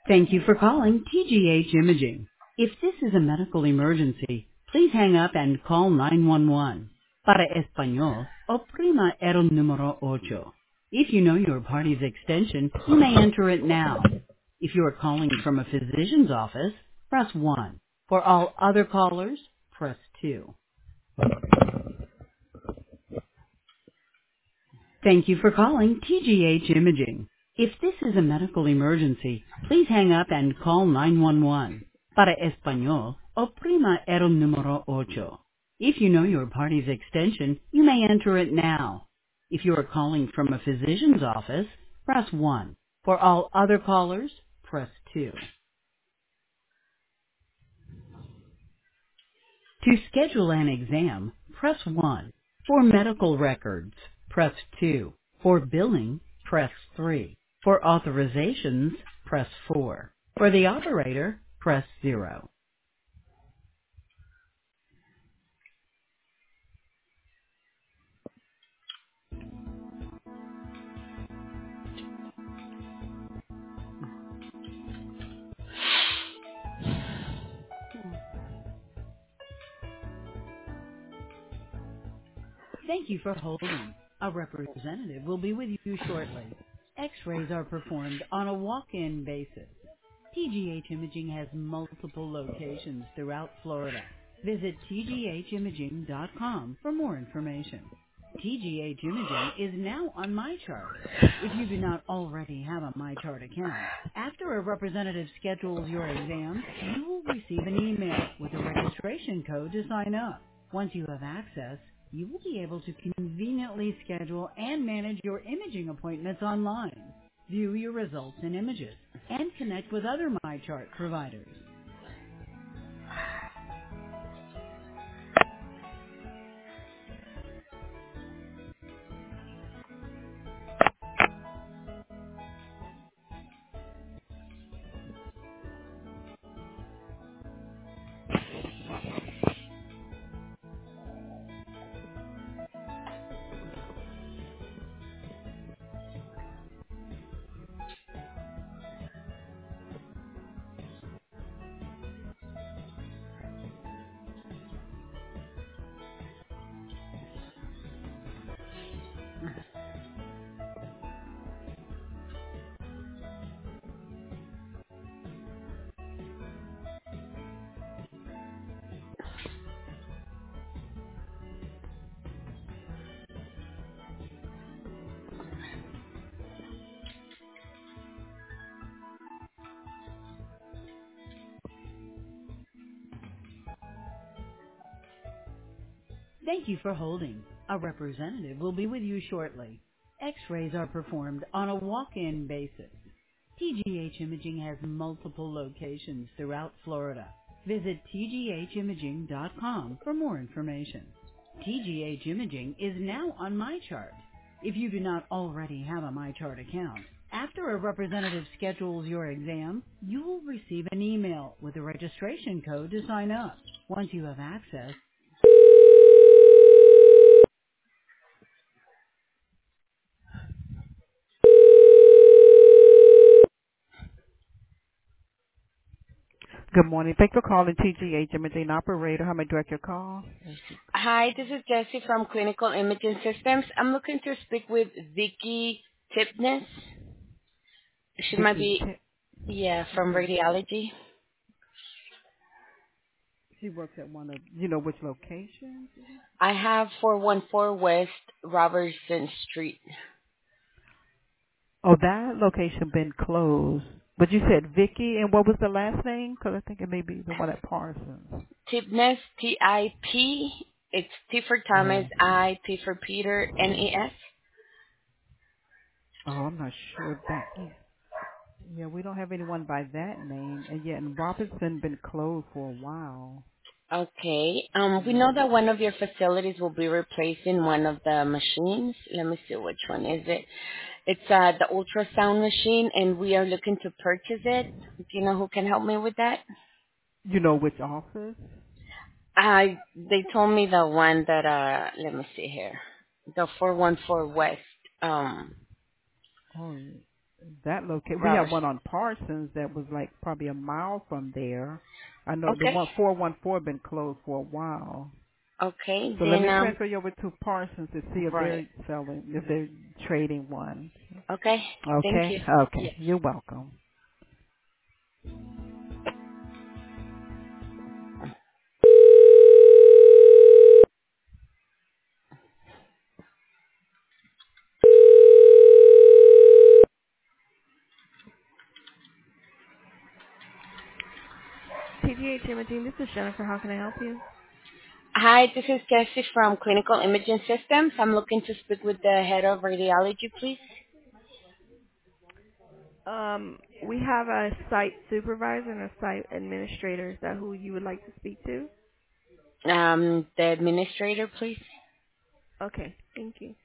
Thank you for calling TGH Imaging. If this is a medical emergency, please hang up and call 911. Para español, oprima el número ocho. If you know your party's extension, you may enter it now. If you are calling from a physician's office, press 1. For all other callers, press 2. Thank you for calling TGH Imaging. If this is a medical emergency, please hang up and call 911. Para español, oprima el número ocho. If you know your party's extension, you may enter it now. If you are calling from a physician's office, press 1. For all other callers, press 2. To schedule an exam, press 1. For medical records, press 2. For billing, press 3. For authorizations, press 4. For the operator, press 0. Thank you for holding. A representative will be with you shortly. X-rays are performed on a walk-in basis. TGH Imaging has multiple locations throughout Florida. Visit tghimaging.com for more information. TGH Imaging is now on MyChart. If you do not already have a MyChart account, after a representative schedules your exam, you will receive an email with a registration code to sign up. Once you have access, you will be able to conveniently schedule and manage your imaging appointments online, view your results and images, and connect with other MyChart providers. Thank you for holding. A representative will be with you shortly. X-rays are performed on a walk-in basis. TGH Imaging has multiple locations throughout Florida. Visit tghimaging.com for more information. TGH Imaging is now on MyChart. If you do not already have a MyChart account, after a representative schedules your exam, you will receive an email with a registration code to sign up. Once you have access, good morning. Thanks for calling TGH Imaging Operator. How may I direct your call? Hi, this is Jessie from Clinical Imaging Systems. I'm looking to speak with Vicky Tipness. She might Vicky, be, from radiology. she works at one of, you know, which location? I have 414 West Robertson Street. Oh, that location been closed. But you said Vicky, and what was the last name? Because I think it may be the one at Parsons. Tipness, T-I-P. It's T for Thomas, Oh, I, P for Peter, N-E-S. I'm not sure that. Yeah, we don't have anyone by that name, and yet in Robinson been closed for a while. Okay. We know that one of your facilities will be replacing one of the machines. Let me see which one is it. It's the ultrasound machine, and we are looking to purchase it. Do you know who can help me with that? You know which office? They told me the one that let me see here, the 414 West. Oh, that location. We have Roberts. one on Parsons that was like probably a mile from there. I know the Okay. one 414 been closed for a while. Okay. So let Then me transfer you over to Parsons to see if right. they're selling, if they're trading one. Okay. Thank Okay? you. Okay. Yes. You're welcome. TGH Imaging, this is Jennifer. How can I help you? Hi, this is Cassie from Clinical Imaging Systems. I'm looking to speak with the head of radiology, please. We have a site supervisor and a site administrator. Is that who you would like to speak to? The administrator, please. Okay, thank you.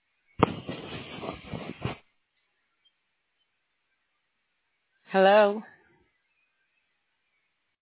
Hello.